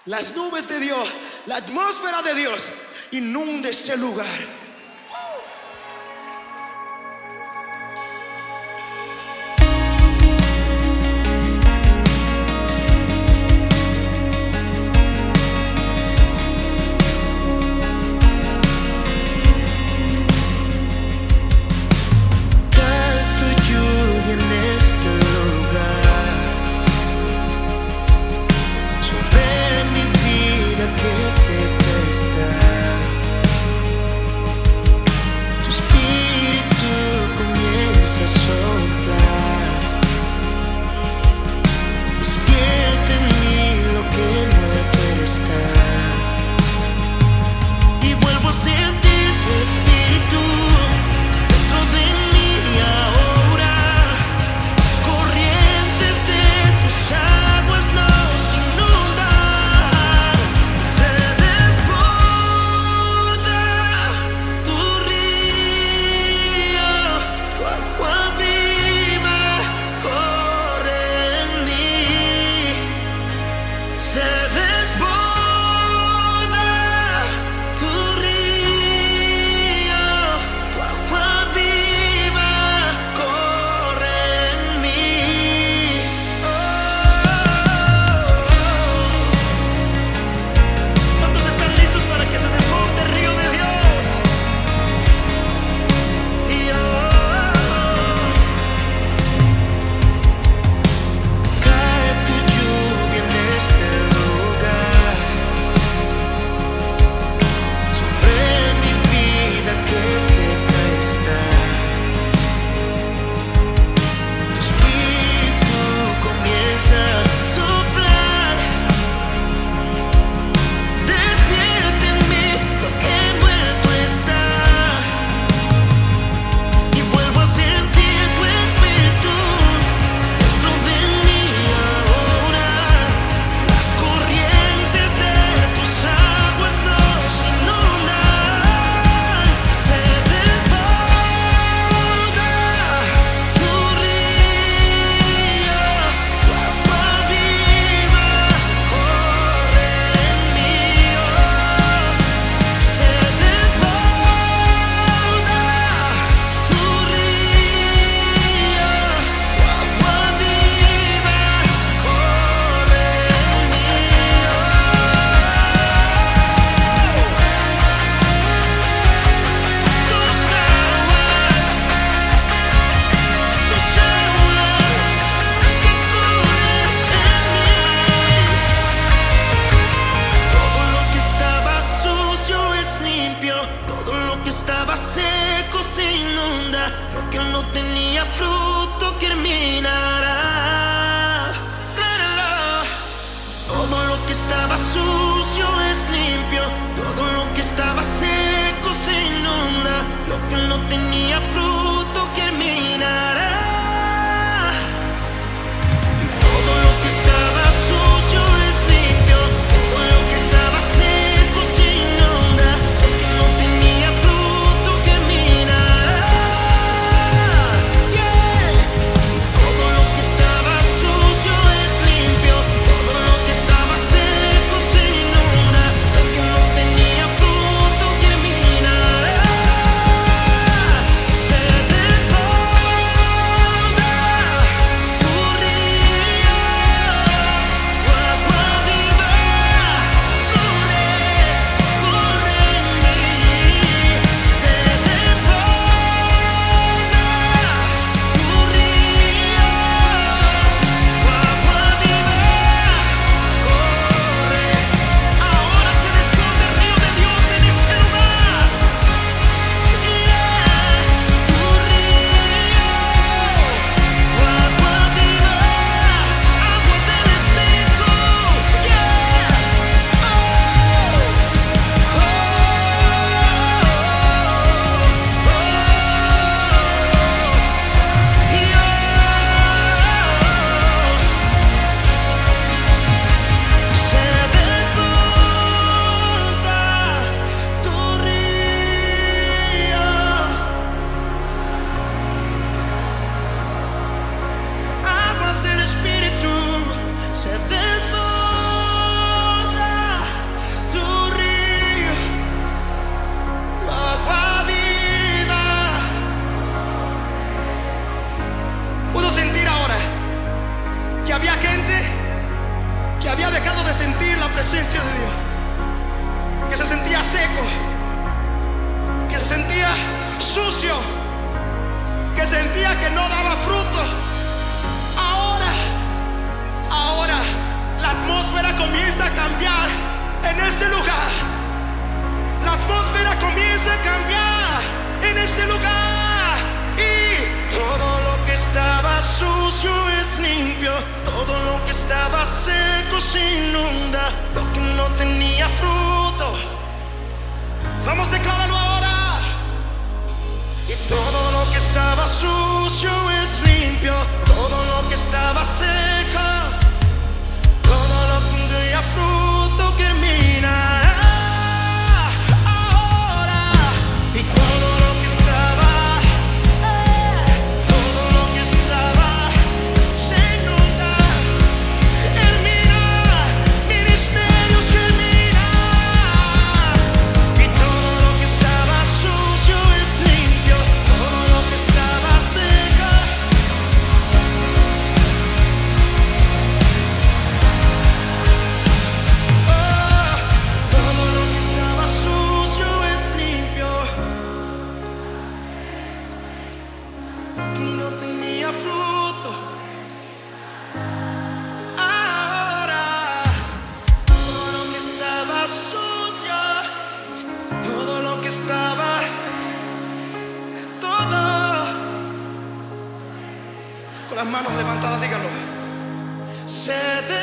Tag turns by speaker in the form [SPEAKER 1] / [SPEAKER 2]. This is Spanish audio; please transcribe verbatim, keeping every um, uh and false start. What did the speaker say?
[SPEAKER 1] las nubes de Dios, la atmósfera de Dios inunde este lugar.
[SPEAKER 2] Todo lo que estaba sucio es limpio, todo lo que estaba seco se
[SPEAKER 1] la presencia de Dios, que se sentía seco, que se sentía sucio, que sentía que no daba fruto, ahora, ahora la atmósfera comienza a cambiar en este lugar. La atmósfera comienza a cambiar en este lugar. Y todo lo que estaba sucio es limpio, todo lo que estaba seco se inunda, lo que no tenía fruto. Vamos a declararlo ahora. Y todo lo que estaba sucio es limpio, todo lo que estaba seco, todo lo que no tenía fruto germina. Las manos levantadas, dígalo. Se